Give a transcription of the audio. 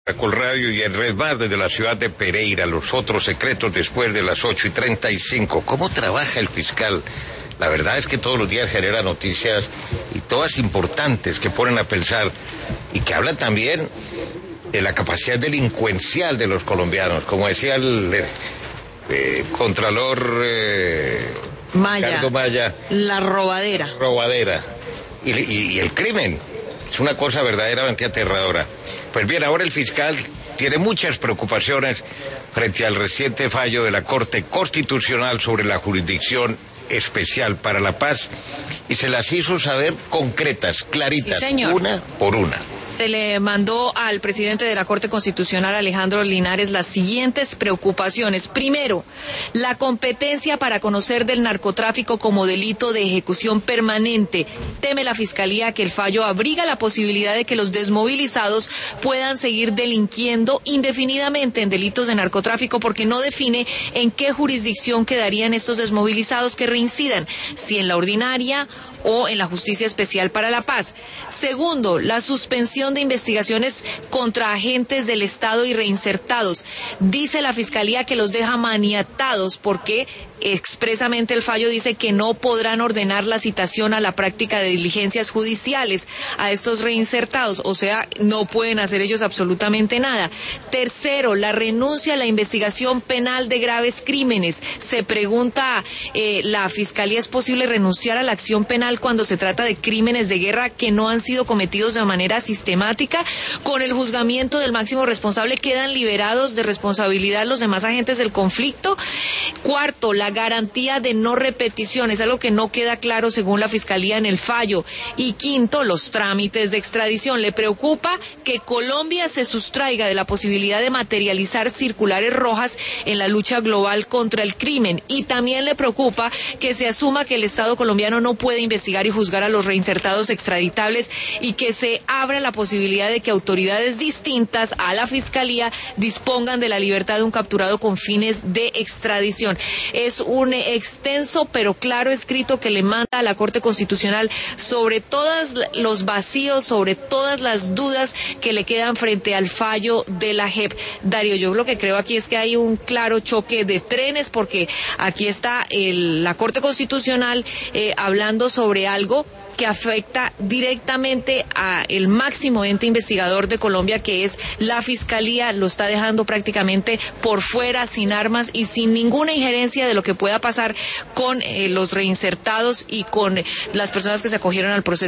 Caracol Radio y en Red Más desde la ciudad de Pereira, los otros secretos después de las 8:35. ¿Cómo trabaja el fiscal? La verdad es que todos los días genera noticias y todas importantes que ponen a pensar y que hablan también de la capacidad delincuencial de los colombianos, como decía el contralor Ricardo Maya. La robadera. Y el crimen. Es una cosa verdaderamente aterradora. Pues bien, ahora el fiscal tiene muchas preocupaciones frente al reciente fallo de la Corte Constitucional sobre la Jurisdicción Especial para la Paz y se las hizo saber concretas, claritas, sí, una por una. Se le mandó al presidente de la Corte Constitucional, Alejandro Linares, las siguientes preocupaciones. Primero, la competencia para conocer del narcotráfico como delito de ejecución permanente. Teme la Fiscalía que el fallo abriga la posibilidad de que los desmovilizados puedan seguir delinquiendo indefinidamente en delitos de narcotráfico porque no define en qué jurisdicción quedarían estos desmovilizados que reincidan, si en la ordinaria o en la Justicia Especial para la Paz. Segundo, la suspensión de investigaciones contra agentes del Estado y reinsertados. Dice la Fiscalía que los deja maniatados porque expresamente el fallo dice que no podrán ordenar la citación a la práctica de diligencias judiciales a estos reinsertados, o sea, no pueden hacer ellos absolutamente nada. Tercero, la renuncia a la investigación penal de graves crímenes. Se pregunta la Fiscalía, ¿es posible renunciar a la acción penal cuando se trata de crímenes de guerra que no han sido cometidos de manera sistemática? Con el juzgamiento del máximo responsable quedan liberados de responsabilidad los demás agentes del conflicto. Cuarto, la garantía de no repetición, es algo que no queda claro según la Fiscalía en el fallo. Y quinto, los trámites de extradición. Le preocupa que Colombia se sustraiga de la posibilidad de materializar circulares rojas en la lucha global contra el crimen. Y también le preocupa que se asuma que el Estado colombiano no puede investigar y juzgar a los reinsertados extraditables y que se abra la posibilidad de que autoridades distintas a la Fiscalía dispongan de la libertad de un capturado con fines de extradición. Es un extenso pero claro escrito que le manda a la Corte Constitucional sobre todos los vacíos, sobre todas las dudas que le quedan frente al fallo de la JEP. Darío, yo lo que creo aquí es que hay un claro choque de trenes porque aquí está la Corte Constitucional hablando sobre algo que afecta directamente a el máximo ente investigador de Colombia, que es la Fiscalía. Lo está dejando prácticamente por fuera, sin armas y sin ninguna injerencia de lo que pueda pasar con los reinsertados y con las personas que se acogieron al proceso